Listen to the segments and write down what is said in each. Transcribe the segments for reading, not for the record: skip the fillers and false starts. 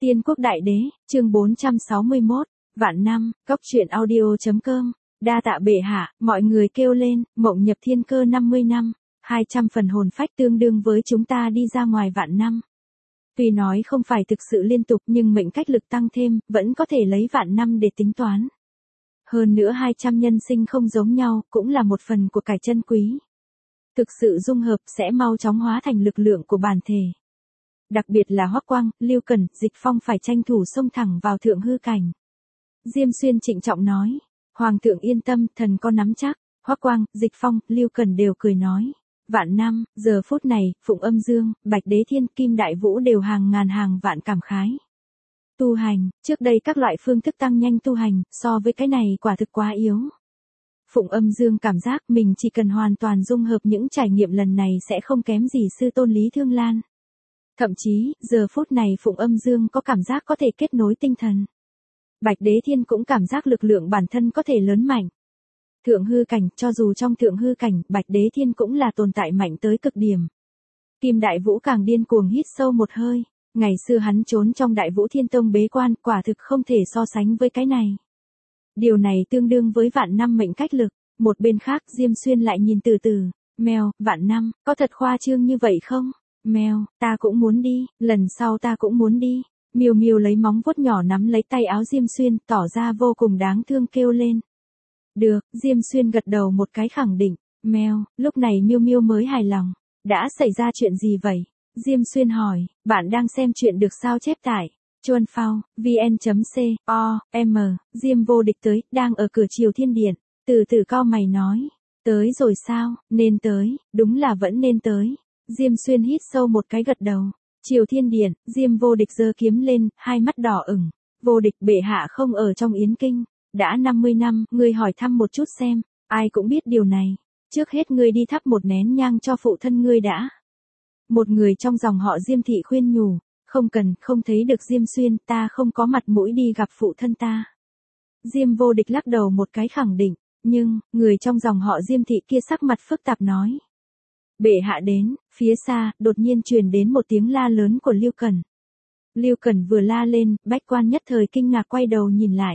Tiên quốc đại đế, chương 461, vạn năm, cóc truyện audio.com, đa tạ bệ hạ, mọi người kêu lên, mộng nhập thiên cơ 50 năm, 200 phần hồn phách tương đương với chúng ta đi ra ngoài vạn năm. Tuy nói không phải thực sự liên tục nhưng mệnh cách lực tăng thêm, vẫn có thể lấy vạn năm để tính toán. Hơn nữa 200 nhân sinh không giống nhau, cũng là một phần của cải chân quý. Thực sự dung hợp sẽ mau chóng hóa thành lực lượng của bản thể. Đặc biệt là Hoắc Quang, Lưu Cần, Dịch Phong phải tranh thủ xông thẳng vào thượng hư cảnh. Diêm Xuyên trịnh trọng nói, Hoàng thượng yên tâm, thần có nắm chắc. Hoắc Quang, Dịch Phong, Lưu Cần đều cười nói, vạn năm, giờ phút này, Phụng Âm Dương, Bạch Đế Thiên, Kim Đại Vũ đều hàng ngàn hàng vạn cảm khái. Tu hành, trước đây các loại phương thức tăng nhanh tu hành, so với cái này quả thực quá yếu. Phụng Âm Dương cảm giác mình chỉ cần hoàn toàn dung hợp những trải nghiệm lần này sẽ không kém gì sư tôn Lý Thương Lan. Thậm chí, giờ phút này Phụng Âm Dương có cảm giác có thể kết nối tinh thần. Bạch Đế Thiên cũng cảm giác lực lượng bản thân có thể lớn mạnh. Thượng hư cảnh, cho dù trong thượng hư cảnh, Bạch Đế Thiên cũng là tồn tại mạnh tới cực điểm. Kim Đại Vũ càng điên cuồng hít sâu một hơi. Ngày xưa hắn trốn trong Đại Vũ Thiên Tông bế quan, quả thực không thể so sánh với cái này. Điều này tương đương với vạn năm mệnh cách lực. Một bên khác Diêm Xuyên lại nhìn từ từ, mèo, vạn năm, có thật khoa trương như vậy không? Mèo, ta cũng muốn đi, lần sau ta cũng muốn đi. Miêu Miêu lấy móng vuốt nhỏ nắm lấy tay áo Diêm Xuyên, tỏ ra vô cùng đáng thương kêu lên. Được, Diêm Xuyên gật đầu một cái khẳng định. Mèo, lúc này Miêu Miêu mới hài lòng. Đã xảy ra chuyện gì vậy? Diêm Xuyên hỏi, bạn đang xem chuyện được sao chép tải. Chuan Phao, vn.com, Diêm Vô Địch tới, đang ở cửa Triều Thiên Điện. Từ từ cau mày nói, tới rồi sao, nên tới, đúng là vẫn nên tới. Diêm Xuyên hít sâu một cái gật đầu. Triều Thiên Điện, Diêm Vô Địch giơ kiếm lên, hai mắt đỏ ửng. Vô Địch, bệ hạ không ở trong Yến Kinh. Đã 50 năm, ngươi hỏi thăm một chút xem, ai cũng biết điều này. Trước hết ngươi đi thắp một nén nhang cho phụ thân ngươi đã. Một người trong dòng họ Diêm thị khuyên nhủ, không cần, không thấy được Diêm Xuyên, ta không có mặt mũi đi gặp phụ thân ta. Diêm Vô Địch lắc đầu một cái khẳng định, nhưng, người trong dòng họ Diêm thị kia sắc mặt phức tạp nói. Bệ hạ đến, phía xa, đột nhiên truyền đến một tiếng la lớn của Lưu Cần. Lưu Cần vừa la lên, bách quan nhất thời kinh ngạc quay đầu nhìn lại.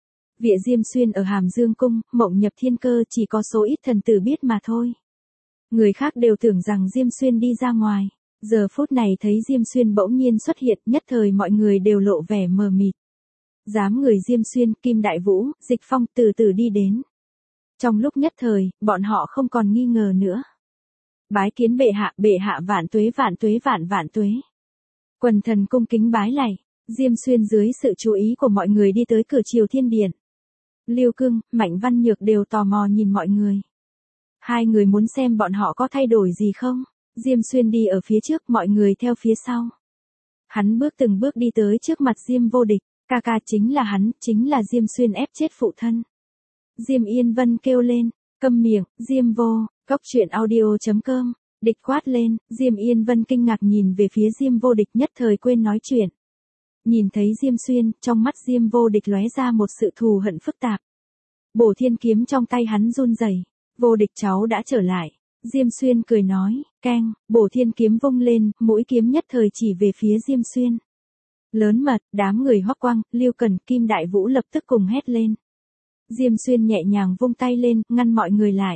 Vị Diêm Xuyên ở Hàm Dương Cung, mộng nhập thiên cơ chỉ có số ít thần tử biết mà thôi. Người khác đều tưởng rằng Diêm Xuyên đi ra ngoài. Giờ phút này thấy Diêm Xuyên bỗng nhiên xuất hiện, nhất thời mọi người đều lộ vẻ mờ mịt. Dám người Diêm Xuyên, Kim Đại Vũ, Dịch Phong từ từ đi đến. Trong lúc nhất thời, bọn họ không còn nghi ngờ nữa. Bái kiến bệ hạ vạn tuế vạn tuế. Quần thần cung kính bái lạy. Diêm Xuyên dưới sự chú ý của mọi người đi tới cửa Triều Thiên Điện. Lưu Cương, Mạnh Văn Nhược đều tò mò nhìn mọi người. Hai người muốn xem bọn họ có thay đổi gì không? Diêm Xuyên đi ở phía trước, mọi người theo phía sau. Hắn bước từng bước đi tới trước mặt Diêm Vô Địch, ca ca chính là hắn, chính là Diêm Xuyên ép chết phụ thân. Diêm Yên Vân kêu lên, câm miệng, Diêm Vô, cóc truyện audio.com, địch quát lên, Diêm Yên Vân kinh ngạc nhìn về phía Diêm Vô Địch nhất thời quên nói chuyện. Nhìn thấy Diêm Xuyên, trong mắt Diêm Vô Địch lóe ra một sự thù hận phức tạp. Bổ thiên kiếm trong tay hắn run rẩy. Vô Địch cháu đã trở lại. Diêm Xuyên cười nói, keng, bổ thiên kiếm vung lên, mũi kiếm nhất thời chỉ về phía Diêm Xuyên. Lớn mật, đám người Hoắc Quang, Lưu Cần, Kim Đại Vũ lập tức cùng hét lên. Diêm Xuyên nhẹ nhàng vung tay lên, ngăn mọi người lại.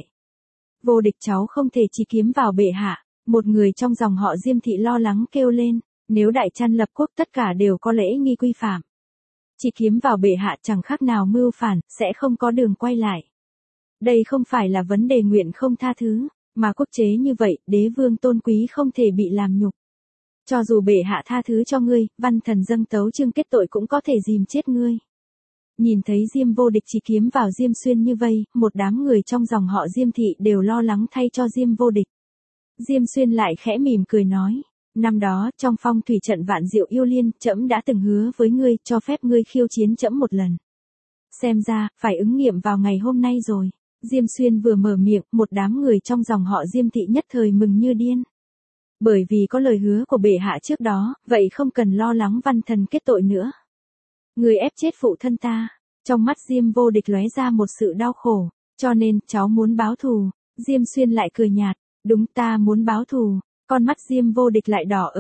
Vô Địch cháu không thể chỉ kiếm vào bệ hạ. Một người trong dòng họ Diêm thị lo lắng kêu lên, nếu Đại Trăn lập quốc tất cả đều có lễ nghi quy phạm. Chỉ kiếm vào bệ hạ chẳng khác nào mưu phản, sẽ không có đường quay lại. Đây không phải là vấn đề nguyện không tha thứ, mà quốc chế như vậy, đế vương tôn quý không thể bị làm nhục. Cho dù bệ hạ tha thứ cho ngươi, văn thần dâng tấu chương kết tội cũng có thể dìm chết ngươi. Nhìn thấy Diêm Vô Địch chỉ kiếm vào Diêm Xuyên như vây, một đám người trong dòng họ Diêm thị đều lo lắng thay cho Diêm Vô Địch. Diêm Xuyên lại khẽ mỉm cười nói, năm đó, trong phong thủy trận Vạn Diệu Yêu Liên, trẫm đã từng hứa với ngươi, cho phép ngươi khiêu chiến trẫm một lần. Xem ra, phải ứng nghiệm vào ngày hôm nay rồi. Diêm Xuyên vừa mở miệng, một đám người trong dòng họ Diêm thị nhất thời mừng như điên. Bởi vì có lời hứa của bệ hạ trước đó, vậy không cần lo lắng văn thần kết tội nữa. Người ép chết phụ thân ta. Trong mắt Diêm Vô Địch lóe ra một sự đau khổ, cho nên, cháu muốn báo thù. Diêm Xuyên lại cười nhạt, đúng ta muốn báo thù. Con mắt Diêm Vô Địch lại đỏ ửng.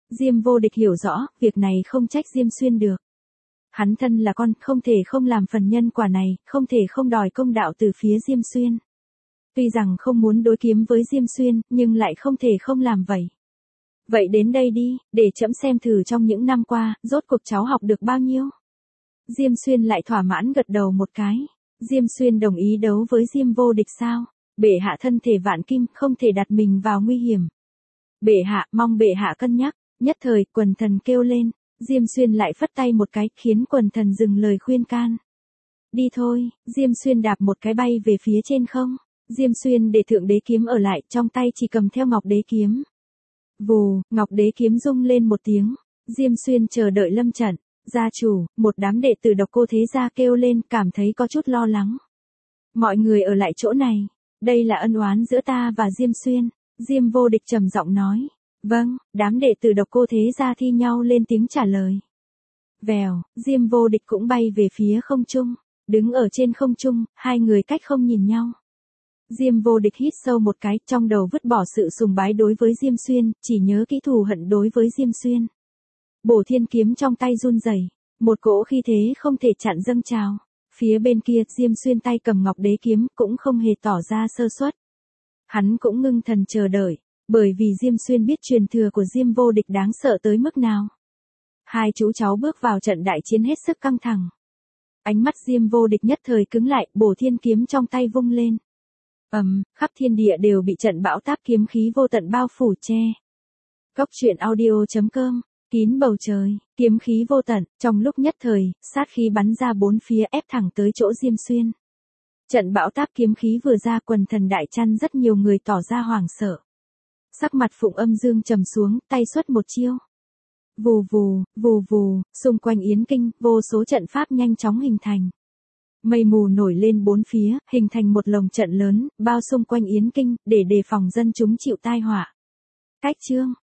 Diêm Vô Địch hiểu rõ, việc này không trách Diêm Xuyên được. Hắn thân là con, không thể không làm phần nhân quả này, không thể không đòi công đạo từ phía Diêm Xuyên. Tuy rằng không muốn đối kiếm với Diêm Xuyên, nhưng lại không thể không làm vậy. Vậy đến đây đi, để trẫm xem thử trong những năm qua, rốt cuộc cháu học được bao nhiêu. Diêm Xuyên lại thỏa mãn gật đầu một cái. Diêm Xuyên đồng ý đấu với Diêm Vô Địch sao? Bệ hạ thân thể vạn kim, không thể đặt mình vào nguy hiểm. Bệ hạ, mong bệ hạ cân nhắc. Nhất thời, quần thần kêu lên. Diêm Xuyên lại phất tay một cái, khiến quần thần dừng lời khuyên can. Đi thôi, Diêm Xuyên đạp một cái bay về phía trên không. Diêm Xuyên để thượng đế kiếm ở lại, trong tay chỉ cầm theo ngọc đế kiếm. Vù, ngọc đế kiếm rung lên một tiếng. Diêm Xuyên chờ đợi lâm trận. Gia chủ, một đám đệ tử Độc Cô Thế Gia kêu lên, cảm thấy có chút lo lắng. Mọi người ở lại chỗ này. Đây là ân oán giữa ta và Diêm Xuyên. Diêm Vô Địch trầm giọng nói. Vâng, đám đệ tử Độc Cô Thế Gia thi nhau lên tiếng trả lời. Vèo, Diêm Vô Địch cũng bay về phía không trung. Đứng ở trên không trung, hai người cách không nhìn nhau. Diêm Vô Địch hít sâu một cái, trong đầu vứt bỏ sự sùng bái đối với Diêm Xuyên, chỉ nhớ kỹ thù hận đối với Diêm Xuyên. Bổ thiên kiếm trong tay run rẩy, một cỗ khí thế không thể chặn dâng trào. Phía bên kia, Diêm Xuyên tay cầm ngọc đế kiếm, cũng không hề tỏ ra sơ suất. Hắn cũng ngưng thần chờ đợi, bởi vì Diêm Xuyên biết truyền thừa của Diêm Vô Địch đáng sợ tới mức nào. Hai chú cháu bước vào trận đại chiến hết sức căng thẳng. Ánh mắt Diêm Vô Địch nhất thời cứng lại, bổ thiên kiếm trong tay vung lên. Khắp thiên địa đều bị trận bão táp kiếm khí vô tận bao phủ che. Cốc truyện audio.com, kín bầu trời, kiếm khí vô tận, trong lúc nhất thời, sát khí bắn ra bốn phía ép thẳng tới chỗ Diêm Xuyên. Trận bão táp kiếm khí vừa ra, quần thần đại chăn rất nhiều người tỏ ra hoảng sợ. Sắc mặt Phụng Âm Dương trầm xuống, tay xuất một chiêu. Vù vù, vù vù, xung quanh Yến Kinh, vô số trận pháp nhanh chóng hình thành. Mây mù nổi lên bốn phía, hình thành một lồng trận lớn, bao xung quanh Yến Kinh, để đề phòng dân chúng chịu tai họa. Cách chương